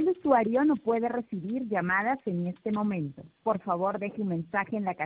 El usuario no puede recibir llamadas en este momento. Por favor, deje un mensaje en la casilla